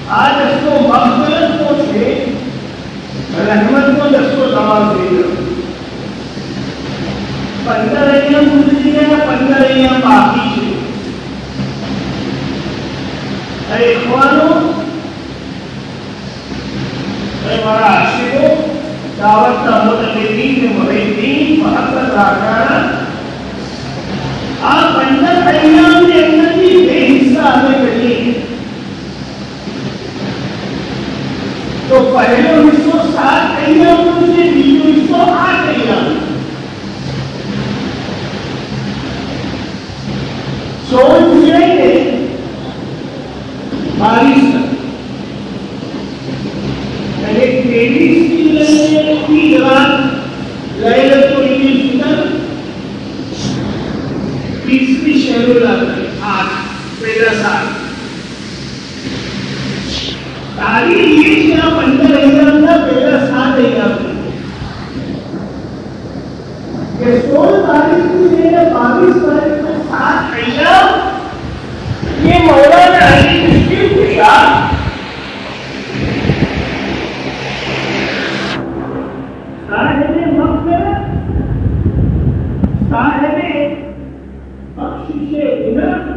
آج اس کو مغفرت کو سے رحمت کو دس کو تمام دے گا. 15 ایام گزری ہے، 15 ایام باقی ہے. اے اخوانو، اے ہمارا عاشقو، دعوت کا متقدین محبین محبت راکانا، آپ 15 ایام کے اندر بھی بے حصہ ہمیں کریے. تو پہلے حصوں 7 ایام سے بیجو حصوں 8 ایام سوچ رہے تھے 22 تک، یعنی 23 کی رات لیلۃ القدر، 30 شہر العظیم 8 پہلا سال. تاریخ یہ کیا 15 ایام کا پہلا 7 ایام یہ 16 تاریخ سے 22 تاریخ میں 7 ایام. یہ مولانا علی چشتی پوچھا صاحب مغفرت، صاحب بخشش گناہ،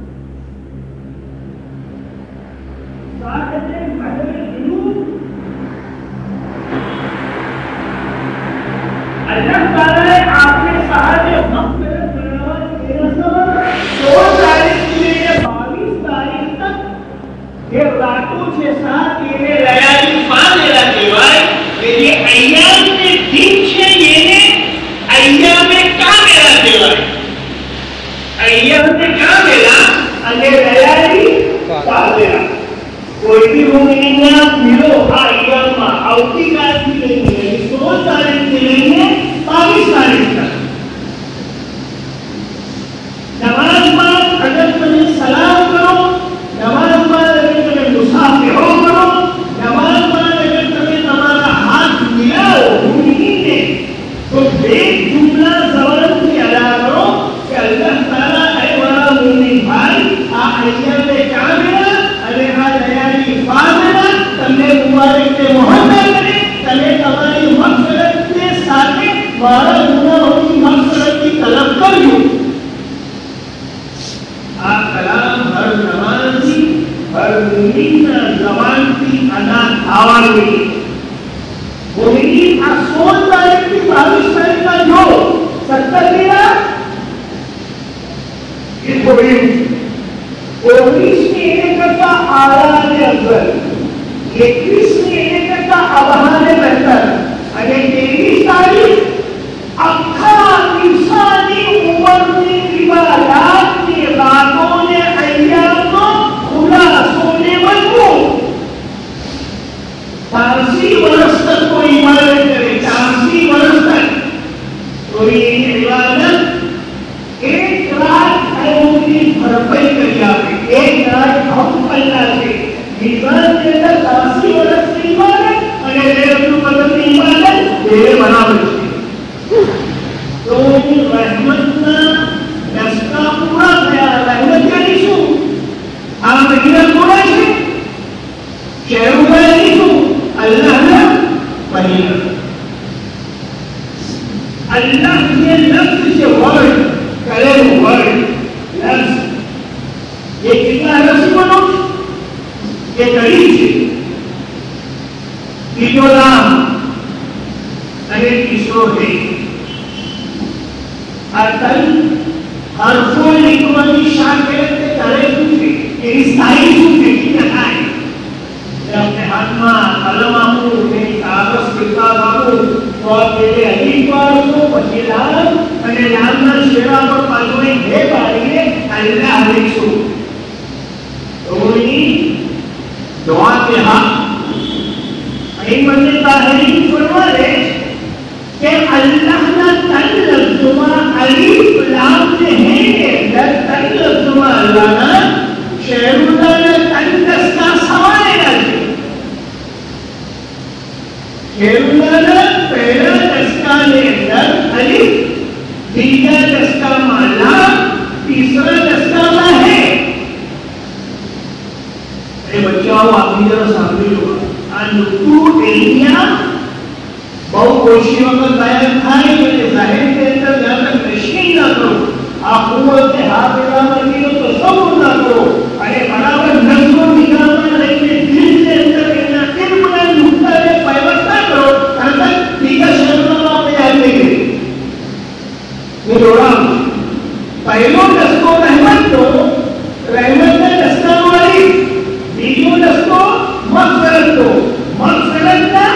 صاحب محو ذنوب، اللہ تعالیٰ نے آپ کے صاحب مغفرت بناوا. 16 تاریخ سے 22 تاریخ تک یہ راتوں سے ساتھ یہ لیالی فاضلہ کہوائے. یہ ایام میں دن سے یہ ایام کاملہ کہوائے. ایام کاملہ اگر لیالی فاضلہ کوئی بھی مومنین ملو ایام اوتی کار بھی نہیں ہے. 16 تاریخ سے لے کے 22 تاریخ تک نماز پڑھ، اگر تمہیں سلام کرو، نماز پڑھ اگر تمہیں مسافروں کرو، نماز پڑھ اگر تمہیں تمہارا ہاتھ ملاؤ مومنین نے، تو ایک جملہ زبان سے ادا کرو کہ اللہ تعالیٰ اے ہمارا مومن بھائی ایام کاملہ علیہ لیالی فاضلہ تمہیں مبارک سے محبت کرے، تمہیں تمہاری مغفرت کے ساتھ ہمارا گناہوں کی مغفرت کی طلب کریو. آپ کلام ہر زبان کی، ہر مومن زبان کی ادا آواز ہوئی. مومنین 16 تاریخ کی 22 تاریخ کا جو 70 دیا یہ تھوڑی 19 میں ایک کا آرام افضل، 21 میں ایک کا ابہان بہتر. اگر 23 تاریخ اکھا انسانی عمر میں عبادات کے راتوں نے ایام کھلا سونے مجبور 84 برس تک کوئی عبادت کرے، 84 برس تک تو یہ عبادت ایک رات خیروں کی بھرپائی کری جاتی. ایک رات ہم اللہ سے میزان کے اندر 84 برس کی عبادت، اگر لیلۃ القدر کی عبادت میرے برابر ہے. تو رحمت دستا پورا تھیا. رحمت کا نیسو ہم مدینہ پورا ہے شہروں کا نیسو اللہ نے مدینہ. اللہ کے لفظ سے ورڈ کلم ورڈ لفظ یہ کتنا لفظ بنو یہ قریب سے تیجو نام اگر کسو ہے ارتل حرفوں لکھوانی شاکرت کے ترے سوچے یعنی سائی سوچے کی نتائیں میں اپنے ہاتھ ماں قلم آمو میری کاغذ کتاب آمو اور میرے علیق وارسوں وشیلان انہیں لاننا شیرہ پر پالوئیں دے پاریے اللہ علیق سو. تو انہی دعا کے حق این بندے تاہرین فرما دے کہ اللہ نہ تن لفظما علیف لام نے ہیں در تن لفظما اللہ نہ شہر اللہ نے تن دستا سوائے رکھے. شہر اللہ نے پہلا دستا نے در علیف، دیگر دستا مالا، تیسرا دستا ما ہے. બચ્ચાઓ આપની જરા સાંભળી લો. આ નુકતું એલિયા બહુ ઓછી વખત ગાયબ થાય એટલે જાહેર કે અંદર જ્યાં તક નશીન ના કરો, આ કુવત હાથ પેલામાં કીધો તો સબૂર ના કરો અને બરાબર નજરો નિગાહમાં રહીને દિલ કે અંદર એના દિલ પર નુકતાને વ્યવસ્થા કરો, તરત બીજા શબ્દોમાં આપણે યાદ નહીં રહે. હું જોડાવું પહેલો રસ્તો રહેમતનો, રહેમતને રસ્તાનો વાળી, બીજો રસ્તો મગફરતનો, મગફરતના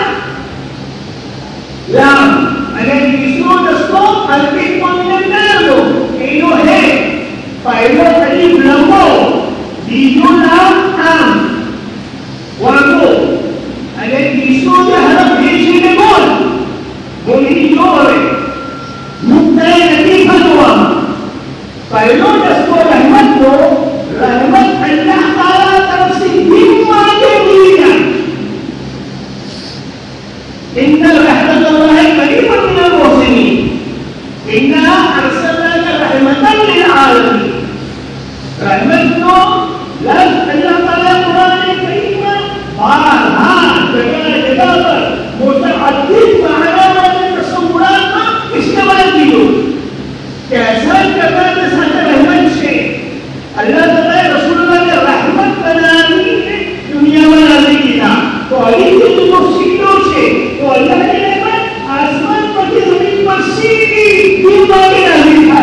લાભ અને ત્રીજો રસ્તો અલ્પિત્વનો એનો હે પહેલો અલીફ લંબો, બીજો લાભ આમ વળગો અને ત્રીજો જે હરફ ભેજીને બોલ બોલી જો હવે મુક્તાએ નથી ફરવામાં. પહેલો રસ્તો રહેમતનો, રહેમત અલ્લાહ તાલા તરફથી દિલ માટે મિલી જાય. إن رحمة الله قريب من المحسنين إنا أرسلناك رحمة للعالمين. رحمتنا لفظ اللہ تعالیٰ قرآن کریم بارہا جگہ جگہ پر متعدد معنیٰ میں تصورات میں استعمال کیے. کیسا کرنا ہے ساتھ رحمت سے اللہ تعالیٰ رسول اللہ نے رحمت بنانی دنیا میں نازل کیا. تو علی کے جو سیدھوں سے تو اللہ کے رحمت آسمان پر زمین پر سیدھی دل باقی نازل ہے.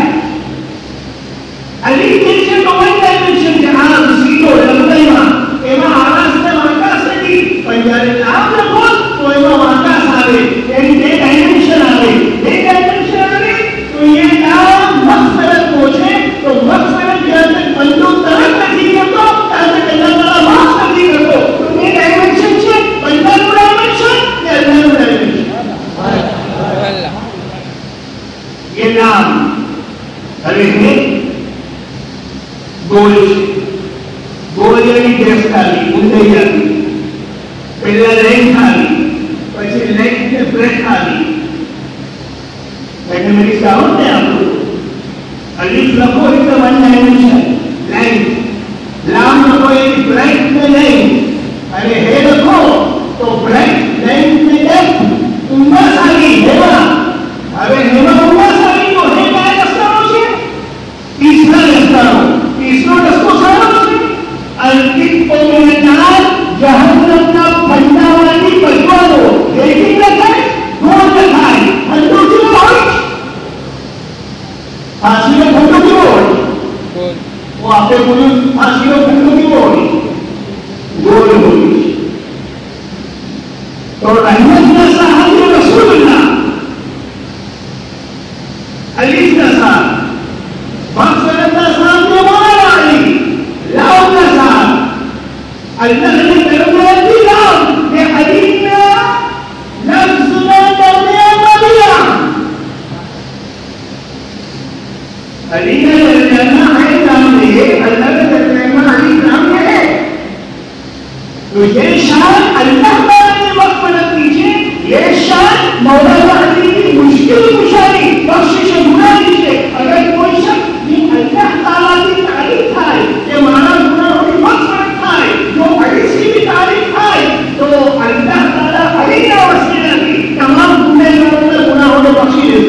علی کے سے تو وہی ڈائمنشن کے عام سیدھوں لمبائیما ایما آراز میں واقع سکی پنجارے آپ لگو تو ایما واقع سارے یعنی دے ڈائمنشن آگے تو یہ نام مغفرت پہنچے. تو مغفرت جہاں تک بندوں طرف نہیں کرتا تہاں تک اللہ تعالیٰ معاف نہیں کرتا. تو یہ ڈائمنشن سے بندہ کو ڈائمنشن یا اللہ کو ڈائمنشن یہ نام ارے گول گول یعنی ڈریس کھالی اندر جاتی پہلا لینگ کھالی پچھے لینگ سے بریک کھالی. لیکن میری ساؤنڈ ہے آپ کو علیف لکھو ایک تو ون ڈائمنشن لینگ, لام لکھو ایک بریک میں لینگ, ارے ہے لکھو تو بریک لینگ میں ڈیپ تمہا سالی ہیما. ارے ہیما تمہا سالی تو ہے کیا رستانوں سے تیسرا رستانوں تیسرا رستو ساروں سے الکتو میں نار جہنم کا پھنڈا والی بجوا دو لیکن لکھائے گول لکھائے پھنڈو کی بہت پھانسی میں پھنڈو کی بہت وہ آپ کے پولیس پھانسی میں پھنڈو کی بہت گول ہوئی. تو رحمت کا صحابی رسول اللہ علیف کا صاحب مغفرت کا صاحب مولا علی لاؤ کا صاحب اللہ نے کرمات دی لاؤ کہ علینا لفظنا کرنے مبیا علینا درجانہ ہے نام ہے اللہ کا درجانہ علی نام ہے. تو یہ شان اللہ تعالی مغفرت کیجیے, یہ شان مولا علی کی مشکل کشائی بخشش گناہ دیجیے. اگر کوئی شخص یہ اللہ تعالیٰ کی تعریف ہے کہ مانا گناہوں کی مغفرت ہے جو علی سے بھی تعریف ہے تو اللہ تعالیٰ علی کا وسیلہ کی تمام گناہوں نے بخشی دیتے.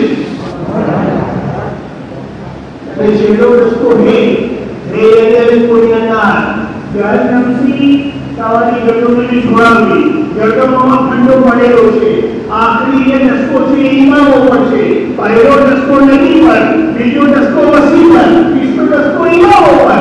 جلو اس کو ہے کوئی اندار جہنم سی سواری گٹوں میں چھوڑا ہوئی گٹوں میں پھنڈو پڑے ہو سے آخری یہ نسکو سے ایمان اوپر سے پہلو نسکو نبی پر بیجو نسکو وسیع پر تیسرو نسکو ایمان اوپر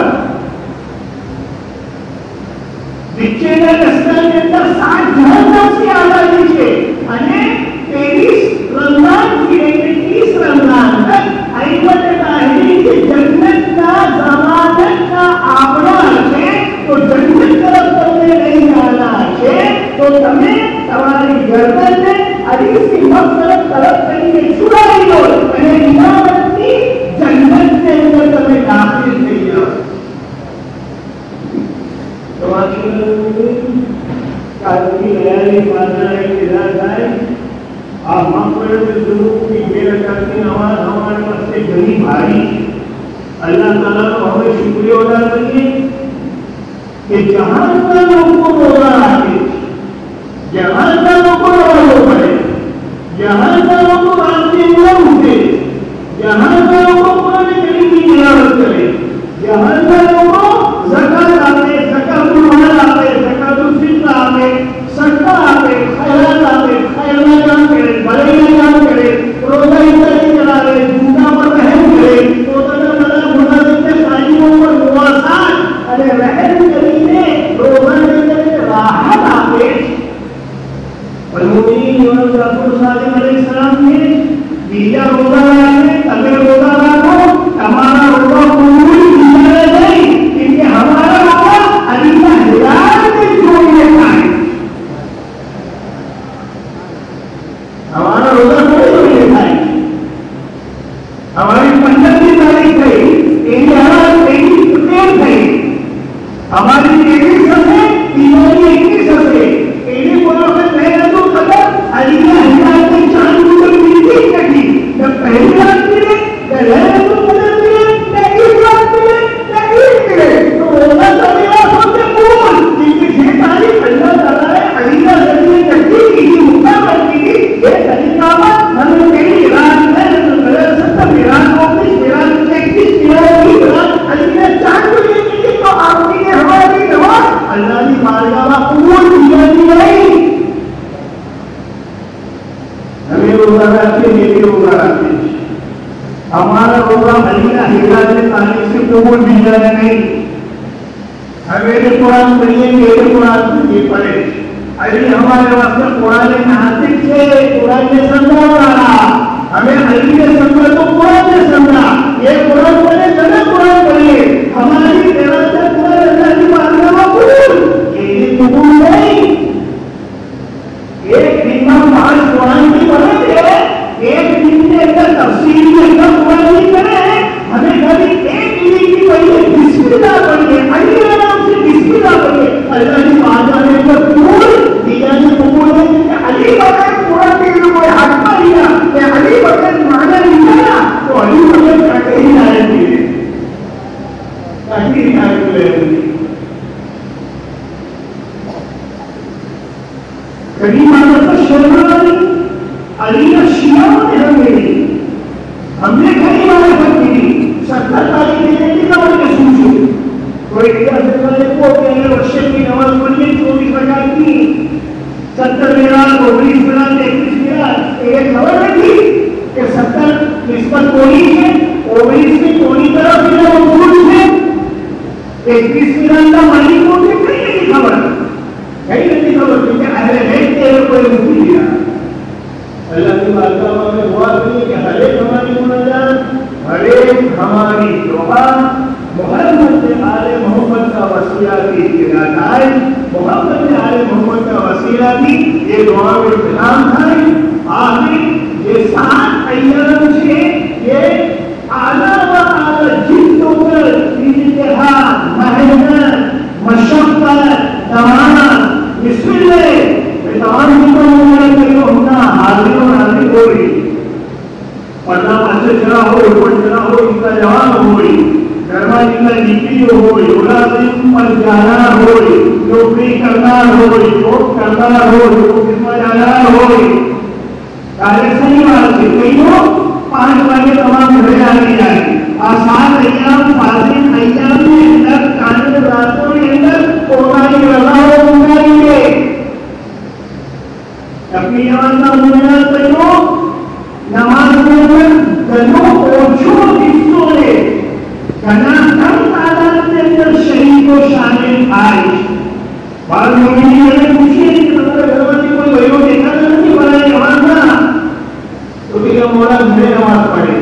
بچے نے نسکن کے اندر 60 جہنم سے آدھا دیجئے انہیں 23 رمضان کی 30 رمضان تک ائمت طاہرین کی جنت کا ضمانت کا آپڑا ہے. تو جنت طرف تمہیں نہیں جانا ہے تو تمہیں تمہاری گردن میں علی کی مغفرت طرف کرنے چھڑا نہیں ہو انہیں امامت کی جنت کے اندر تمہیں داخل نہیں جاؤ. تو آخر کارکی لیالی فاضلہ اقتدار جائے آپ مغفرت ضرور کی میرا کرتی آواز ہمارے پاس سے بڑی بھاری. اللہ تعالیٰ کو ہمیں شکریہ ادا کریے کہ جہاں کا جو اور جعفر صادق علیہ السلام نے بیجا روزہ رکھے تبھی روزہ رکھو ہمارا روزہ قبول کیا نہیں کیونکہ ہمارا روزہ علی کا ہدایت سے جوڑنے کا ہے. ہمارا روزہ کوئی جوڑنے کا ہے. ہماری 15 تاریخ گئی ہماری 23 سے تیسری 21 سے ایڈی بولو میں پہلے تو قدر علی کا ہدایت کے چاند کو ملتی کٹی جب پہلی رات ملے پہلے تو قدر ملے تیسری رات ملے تیسری ملے تو روزہ سمیرا سب سے قبول کیونکہ 6 تاریخ اللہ تعالیٰ نے علی کا ذریعے کٹی کی مقدار بنتی تھی یہ طریقہ ہمیں پہلی رات میں میران واپس میران 31 میران کی رات علی نے چاند کو ملتی تو آپ نے ہماری نماز اللہ کی بارگاہ قبول کی نہیں. ہمیں روزہ رکھتے یہ روزہ رکھتے ہمارا روزہ علی کا ہدایت سے تعلق سے قبول بھی جانا نہیں. ہمیں قرآن پڑھیے میرے قرآن یہ پڑھے علی ہمارے واسطے قرآن ناطق سے قرآن نے سمجھا رہا ہمیں علی نے سمجھا تو قرآن نے سمجھا یہ قرآن پڑھے جگہ قرآن پڑھیے ہماری طرح سے قرآن اللہ کی بارگاہ قبول یہ قبول نہیں. ایک دن ہم پانچ قرآن کی پڑھیں گے ایک دن کے اندر تفسیر کے اندر قرآن نہیں کرے ہمیں کبھی ایک دن کی پڑھیے بسم اللہ پڑھیے علی کے نام سے بسم اللہ پڑھیے اللہ کی بارگاہ میں قبول دیا سے قبول ہے کہ علی بغیر قرآن کے لیے کوئی حق نہ لیا کہ علی بغیر معنی نہیں لیا تو علی بغیر کٹے ہی آئے تھے کٹے ہی آئے تھے. کبھی مانا شرما علی کا شیعہ نے ہم نے کئی بار کی 70 تاریخ دینے کی نماز کے سوچو کوئی ریاست والے کو پہلے ورشے کی نماز پڑھیے 24 رکعت کی 70 میرات 19 میرات 31 میرات ایک خبر رکھی کہ 70 نسبت کوئی ہے 19 میں کوئی طرف ہی موجود ہے 31 میرات کا مالک کو کہیں نہیں خبر کہیں نہیں خبر کیونکہ اہل بیت کے کوئی نہیں دیا. اللہ کی بارگاہ میں دعا کریے کہ ہر ایک ہماری مناجات ہر ایک ہماری دعا محمد آل محمد کا وسیلہ کی ابتداء محمد آل محمد کا وسیلہ کی یہ دعا میں کلام ہے. آخر یہ 7 ایام سے یہ اعلیٰ و اعلیٰ جن کو کر انتہا محنت مشقت دماغ بسم اللہ تمام چیزوں ہونا حاضر و ناظر ہو رہی پڑھنا پچھے چلا ہو اوپر چلا ہو ان کا جوان ہو رہی گرما جن کا ڈگری ہو رہی اولادن پر جانا ہو رہی نوکری کرنا ہو رہی جاب کرنا ہو رہی خدمت جانا ہو رہی تاریخ صحیح بات سے کئی لوگ 5 بجے تمام گھر جانے جائے آسان ایام فاضل ایام کے اندر کامل راتوں کے اندر قربانی رضا ہو گئی ہے. اپنی جوان کا مومنات پڑھو نماز کے اندر گنوں اوچھوں حصوں نے گنا کم تعداد کے اندر شہید کو شامل آئے. بعض مومنین نے پوچھے کہ تمہارے گھر میں کوئی بھائیوں دیکھا نہیں بڑا جوان تھا تو کہ مولا گھر نماز پڑھے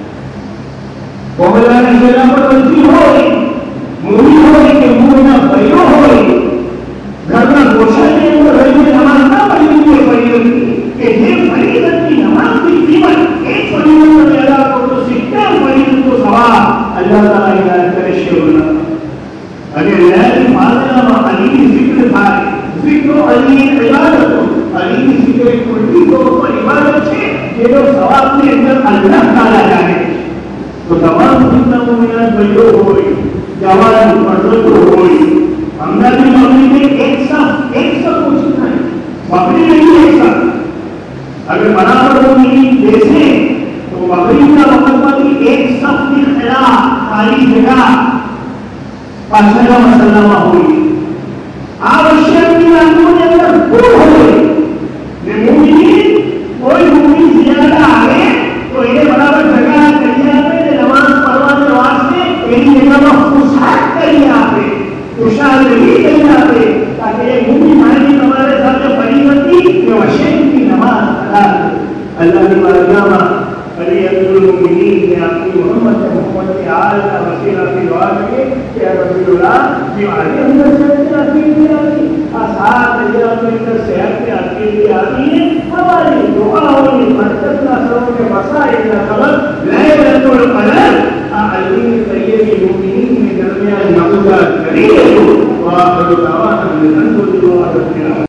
مولا نے شیرا پر بنتی ہوئی مومن ہوئی کہ مومنہ بھائیوں ہوئی گھر میں گوشہ کے اندر رہی نماز نہ پڑھی ہوئی فریضت کہ یہ فریضت کی نماز کی قیمت ایک فریضت میں پیدا کو تو 70 فریضت کو ثواب اللہ تعالیٰ ہدایت کرے شیخنا. اگر اللہ فاضلہ علی کی ذکر تھا ذکر علی عبادت علی کی ذکر کلی کو عبادت ہے یہ جو ثواب کے اندر اللہ تعالیٰ جائے تو تمام فتنہ مومنات بھائیوں ہوئی جوان مردوں ہوئی ہمدہ کی مغرب میں ایک صف پوچھنا ہے مغرب نہیں ایک صف اگر برابر ہوگی جیسے تو مغرب کا مقدمہ کی ایک صف کی خلاف خالی جگہ پاشا مسلمہ ہوئی آوشیت کی راتوں کے اندر پور ہوئی مومنین کوئی مومن زیادہ آگے تو انہیں برابر جگہ کریے پہ نماز پڑھوانے واسطے ایک جگہ میں خصاحت کریے آپ خوشحال نہیں کہیں جاتے تاکہ یہ مومن معنی ہمارے ساتھ فریضت کی کہ وشین کی نماز رسائل خبر ليلة القدر أعلمين سيد المؤمنين من جميع المعبودات كريمة وآخر دعوانا من الحمد لله رب العالمين.